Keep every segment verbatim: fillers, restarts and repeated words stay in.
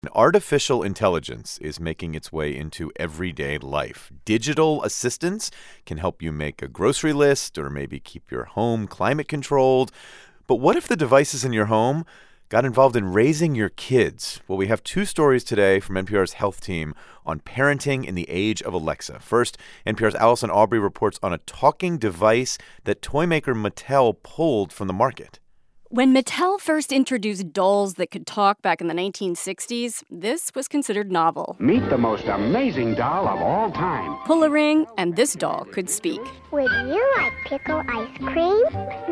Artificial intelligence is making its way into everyday life. Digital assistants can help you make a grocery list or maybe keep your home climate controlled. But what if the devices in your home got involved in raising your kids? Well, we have two stories today from N P R's health team on parenting in the age of Alexa. First, N P R's Allison Aubrey reports on a talking device that toy maker Mattel pulled from the market. When Mattel first introduced dolls that could talk back in the nineteen sixties, this was considered novel. Meet the most amazing doll of all time. Pull a ring, and this doll could speak. Would you like pickle ice cream?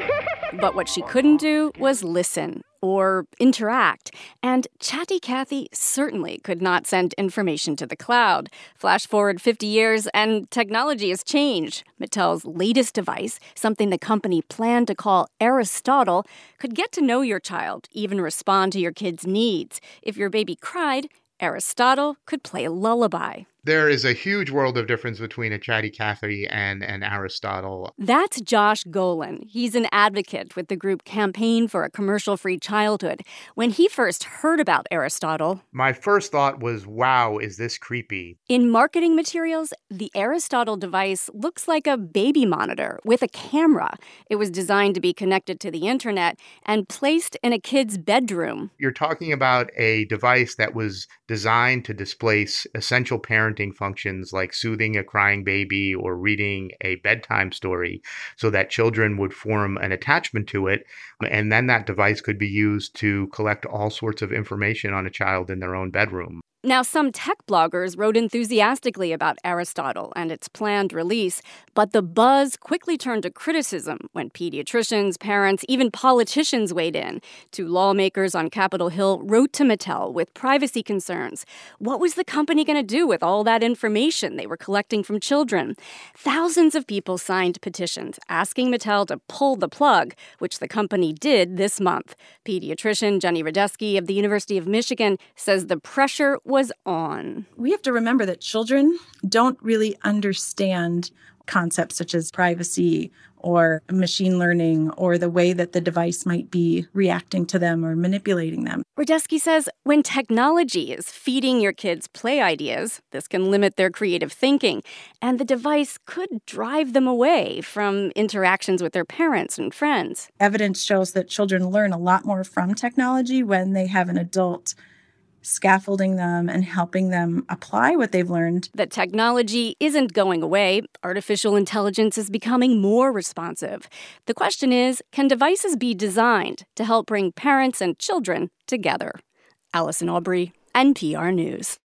But what she couldn't do was listen or interact. And Chatty Cathy certainly could not send information to the cloud. Flash forward fifty years, and technology has changed. Mattel's latest device, something the company planned to call Aristotle, could get to know your child, even respond to your kid's needs. If your baby cried, Aristotle could play a lullaby. There is a huge world of difference between a Chatty Cathy and an Aristotle. That's Josh Golan. He's an advocate with the group Campaign for a Commercial-Free Childhood. When he first heard about Aristotle, my first thought was, wow, is this creepy? In marketing materials, the Aristotle device looks like a baby monitor with a camera. It was designed to be connected to the internet and placed in a kid's bedroom. You're talking about a device that was designed to displace essential parenting functions like soothing a crying baby or reading a bedtime story so that children would form an attachment to it. And then that device could be used to collect all sorts of information on a child in their own bedroom. Now, some tech bloggers wrote enthusiastically about Aristotle and its planned release, but the buzz quickly turned to criticism when pediatricians, parents, even politicians weighed in. Two lawmakers on Capitol Hill wrote to Mattel with privacy concerns. What was the company going to do with all that information they were collecting from children? Thousands of people signed petitions asking Mattel to pull the plug, which the company did this month. Pediatrician Jenny Radesky of the University of Michigan says the pressure was on. We have to remember that children don't really understand concepts such as privacy or machine learning or the way that the device might be reacting to them or manipulating them. Radesky says when technology is feeding your kids play ideas, this can limit their creative thinking, and the device could drive them away from interactions with their parents and friends. Evidence shows that children learn a lot more from technology when they have an adult scaffolding them and helping them apply what they've learned. That technology isn't going away. Artificial intelligence is becoming more responsive. The question is, can devices be designed to help bring parents and children together? Allison Aubrey, N P R News.